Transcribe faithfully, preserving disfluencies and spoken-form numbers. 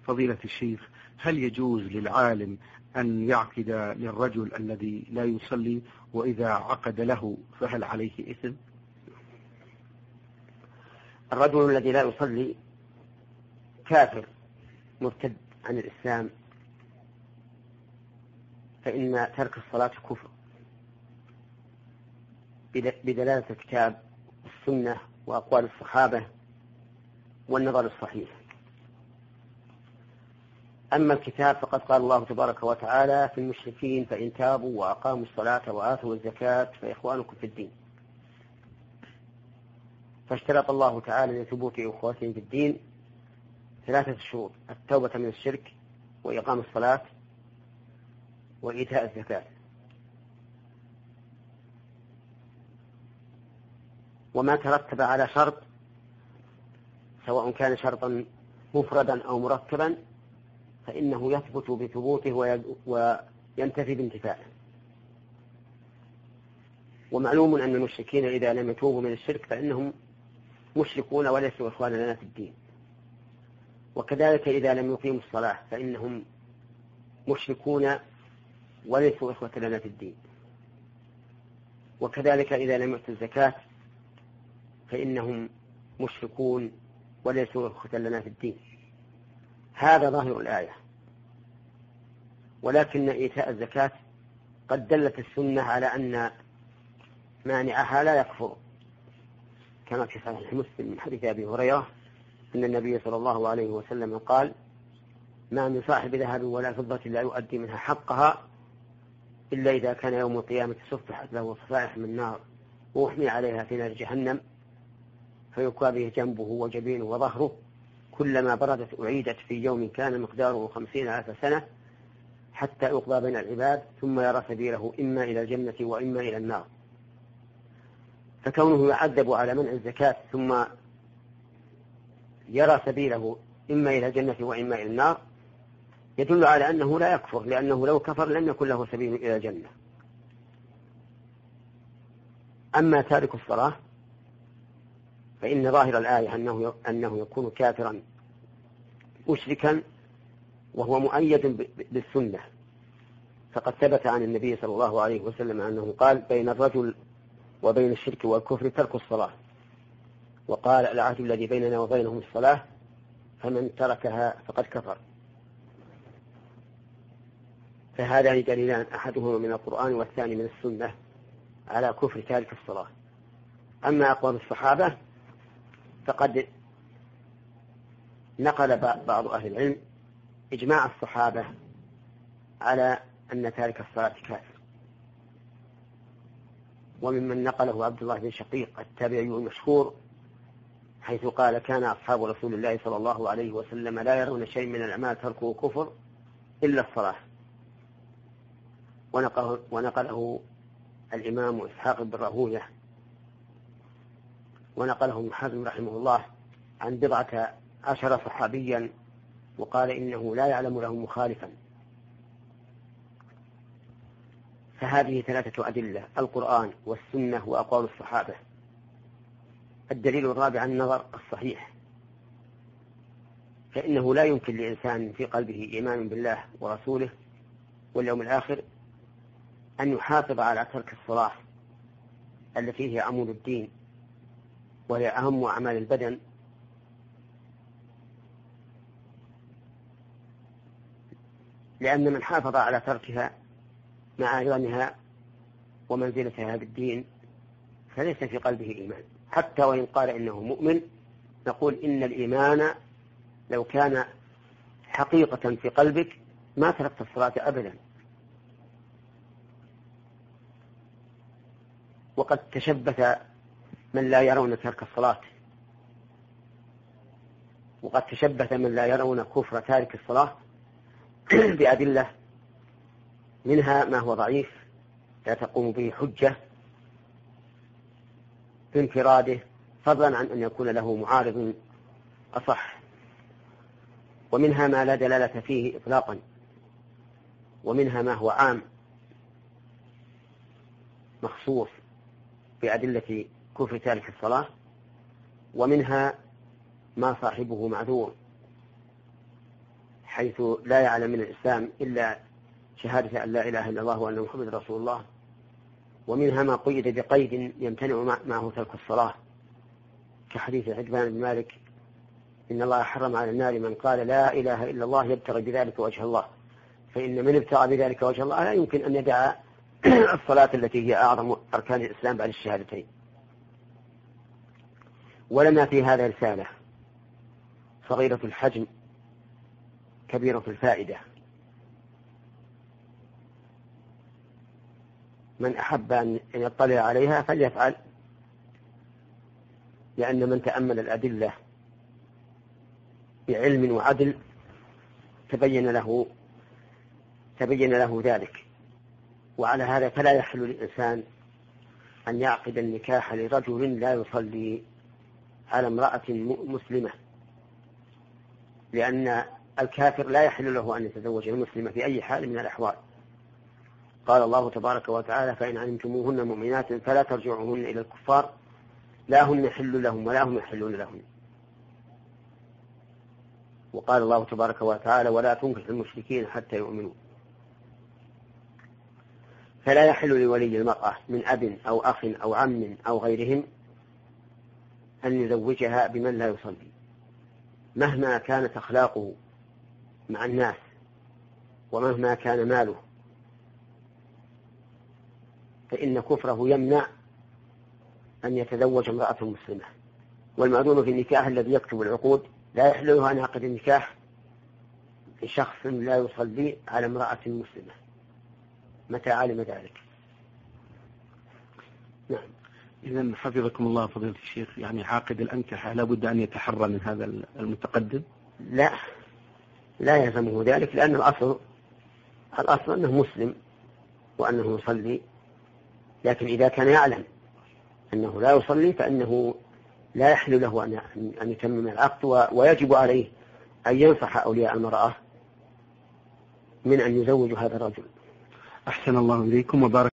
فضيلة الشيخ، هل يجوز للعالم أن يعقد للرجل الذي لا يصلي، وإذا عقد له فهل عليه إثم؟ الرجل الذي لا يصلي كافر مرتد عن الإسلام، فإن ترك الصلاة كفر بدلالة الكتاب والسنة وأقوال الصحابة والنظر الصحيح. أما الكتاب فقد قال الله تبارك وتعالى في المشركين: فإن تابوا وأقاموا الصلاة وآتوا الزكاة فإخوانكم في الدين. فاشترط الله تعالى لثبوت إخوتهم في الدين ثلاثة شروط: التوبة من الشرك، وإقام الصلاة، وإيتاء الزكاة. وما ترتب على شرط سواء كان شرطا مفردا أو مركبا فإنه يثبت بثبوته وينتفي بانتفاعه. ومعلوم أن المشركين إذا لم يتوبوا من الشرك فإنهم مشركون وليسوا إخوانا لنا في الدين، وكذلك إذا لم يقيموا الصلاة فإنهم مشركون وليسوا إخوة لنا في الدين، وكذلك إذا لم يؤتوا الزكاة فإنهم مشركون وليسوا إخوة لنا في الدين. هذا ظاهر الآية. ولكن إيتاء الزكاة قد دلت السنة على أن مانعها لا يكفر، كما في صحيح مسلم من حديث أبي هريرة أن النبي صلى الله عليه وسلم قال: ما من صاحب ذهب ولا فضة لا يؤدي منها حقها إلا إذا كان يوم القيامة صفحت له صفائح من نار وأحمي عليها في نار جهنم فيكوى به جنبه وجبينه وظهره، كلما بردت أعيدت في يوم كان مقداره خمسين ألف سنة حتى يقضى بين العباد ثم يرى سبيله إما إلى الجنة وإما إلى النار. فكونه يعذب على منع الزكاة ثم يرى سبيله إما إلى الجنة وإما إلى النار يدل على أنه لا يكفر، لأنه لو كفر لم يكن له سبيل إلى الجنة. أما تارك الصلاة فإن ظاهر الآية أنه أنه يكون كافرا مشركا، وهو مؤيد بالسنة، فقد ثبت عن النبي صلى الله عليه وسلم أنه قال: بين الرجل وبين الشرك والكفر ترك الصلاة، وقال: العهد الذي بيننا وبينهم الصلاة فمن تركها فقد كفر. فهذان دليلان، أحدهما من القرآن والثاني من السنة، على كفر تارك الصلاة. أما أقوال الصحابة فقد نقل بعض أهل العلم إجماع الصحابة على أن تارك الصلاة كافر، وممن نقله عبد الله بن شقيق التابعي المشهور، حيث قال: كان أصحاب رسول الله صلى الله عليه وسلم لا يرون شيء من الأعمال تركه كفر إلا الصلاة. ونقله, ونقله الإمام إسحاق بن راهويه، ونقله ابن حزم رحمه الله عن بضعة عشر صحابيا، وقال إنه لا يعلم له مخالفا. فهذه ثلاثة أدلة: القرآن والسنة وأقوال الصحابة. الدليل الرابع النظر الصحيح، فإنه لا يمكن لإنسان في قلبه إيمان بالله ورسوله واليوم الآخر أن يحافظ على ترك الصلاة التي هي عمود الدين وهي أهم أعمال البدن، لأن من حافظ على تركها مع عظمها ومنزلتها بالدين فليس في قلبه إيمان. حتى وإن قال إنه مؤمن نقول إن الإيمان لو كان حقيقة في قلبك ما تركت الصلاة أبدا. وقد تشبث من لا يرون ترك الصلاة، وقد تشبث من لا يرون كفر تارك الصلاة بأدلة، منها ما هو ضعيف لا تقوم به حجة بانفراده، فضلا عن أن يكون له معارض أصح، ومنها ما لا دلالة فيه إطلاقا، ومنها ما هو عام مخصوص بأدلة كفر تارك الصلاة، ومنها ما صاحبه معذور حيث لا يعلم من الإسلام إلا شهادة أن لا إله إلا الله وأن محمد رسول الله، ومنها ما قيد بقيد يمتنع معه ترك الصلاة، كحديث عتبان بن مالك إن الله حرم على النار من قال لا إله إلا الله يبتغي بذلك وجه الله، فإن من ابتغى بذلك وجه الله لا يمكن أن يدع الصلاة التي هي أعظم أركان الإسلام بعد الشهادتين. ولنا في هذا رسالة صغيرة الحجم كبيرة الفائدة، من أحب أن يطلع عليها فليفعل، لأن من تأمل الأدلة بعلم وعدل تبين له تبين له ذلك. وعلى هذا فلا يحل للإنسان أن يعقد النكاح لرجل لا يصلي على امرأة مسلمة، لأن الكافر لا يحل له أن يتزوج المسلمة في أي حال من الأحوال. قال الله تبارك وتعالى فإن علمتموهن مؤمنات فلا ترجعوهن إلى الكفار لا هن حل لهم ولا هم يحلون لهم. وقال الله تبارك وتعالى ولا تنكح المشركين حتى يؤمنوا. فلا يحل لولي المرأة من أب أو أخ أو عم أو غيرهم أن يزوجها بمن لا يصلي مهما كانت أخلاقه مع الناس ومهما كان ماله، فإن كفره يمنع أن يتزوج امرأة مسلمة. والمأذون في النكاح الذي يكتب العقود لا يحل له أن يعقد النكاح لشخص لا يصلي على امرأة مسلمة متى علم ذلك. نعم. إذن حفظكم الله فضيلة الشيخ، يعني عاقد الأنكحة لابد أن يتحرى من هذا المتقدم؟ لا لا يلزمه ذلك، لأن الأصل الأصل أنه مسلم وأنه يصلي، لكن إذا كان يعلم أنه لا يصلي فإنه لا يحل له أن يتمم العقد، ويجب عليه أن ينصح أولياء المرأة من أن يزوجوا هذا الرجل. أحسن الله إليكم وبارك